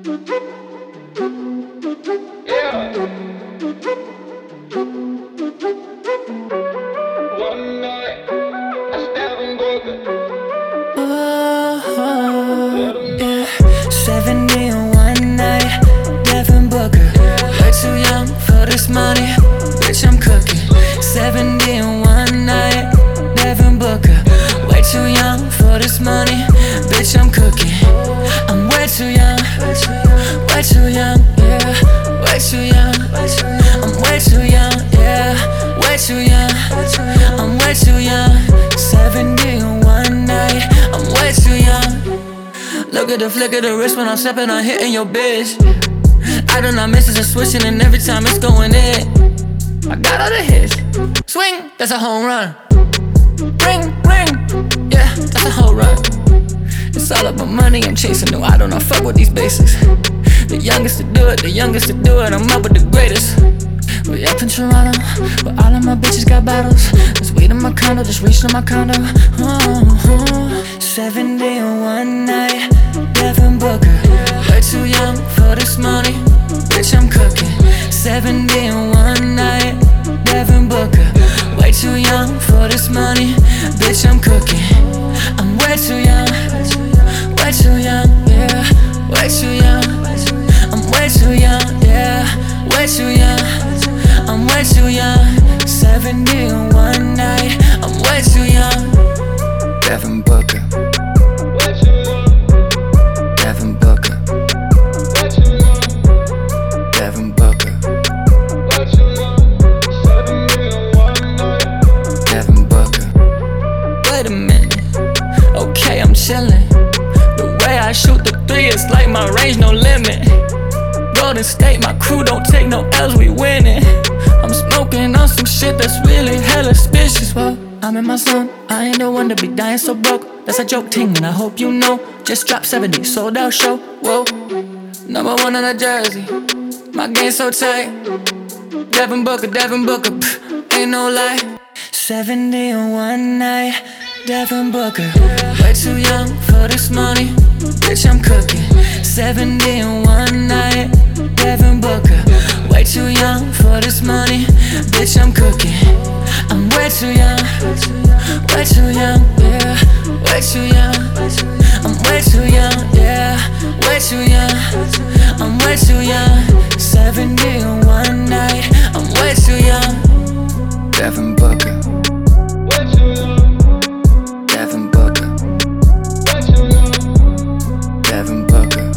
Yeah. One night, that's Devin Booker. Yeah. 70 in one night, Devin Booker. Way too young for this money, bitch, I'm cooking. 70 in one night, Devin Booker. Way too young for this money, bitch, I'm cooking. I'm way too young, way too young, yeah. Way too young, I'm way too young, yeah. Way too young, I'm way too young. 70 in one night, I'm way too young. Look at the flick of the wrist when I'm stepping on hitting your bitch. I do not miss it, it's switching and every time it's going in. I got all the hits. Swing, that's a home run. Ring, ring, yeah, that's a whole run. It's all about money, I'm chasing, no, I don't know, fuck with these basics. The youngest to do it, the youngest to do it, I'm up with the greatest. We up in Toronto, where all of my bitches got bottles. There's weed in my condo, just reached in my condo. 70 in one night, Devin Booker. Way too young for this money, bitch, I'm cooking. 70 in one night, Devin Booker. Way too young for this money, bitch, I'm cooking. I'm way too young, way too young, yeah. Way too young, I'm way too young, yeah. Way too young, I'm way too young. 70 in one night, I'm way too young. Devin Booker, Devin Booker, Devin Booker, Devin Booker. Wait a minute, okay, I'm chillin'. The way I shoot the three, it's like my range, no limit. Golden State, my crew don't take no L's, we winning. I'm smoking on some shit that's really hella suspicious. Well, I'm in my zone, I ain't the one to be dying so broke. That's a joke ting, and I hope you know. Just dropped 70, sold out show, whoa. Number one on the jersey, my game so tight. Devin Booker, pff, ain't no lie. 70 in one night, Devin Booker. Way too young for this money, bitch, I'm cooking. 70 in one night, Devin Booker. Way too young for this money, bitch, I'm cooking. I'm way too young, way too young, yeah. Way too young, I'm way too young, yeah. Way too young, I'm way too young. 70 in one night, I'm way too young. Devin Booker, Devin Booker, Devin Booker,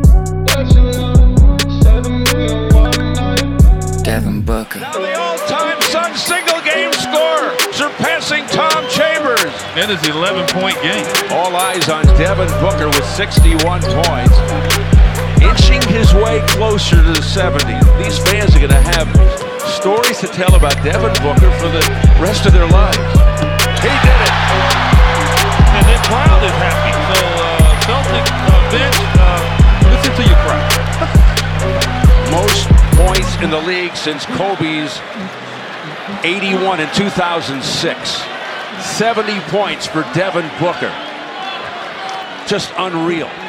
Devin Booker. Now the all-time Sun single-game scorer, surpassing Tom Chambers. It is 11-point game. All eyes on Devin Booker with 61 points, inching his way closer to the 70. These fans are going to have stories to tell about Devin Booker for the rest of their lives. He did it. And the crowd is happy. So, Celtic bench, listen to your crowd. Most points in the league since Kobe's 81 in 2006. 70 points for Devin Booker. Just unreal.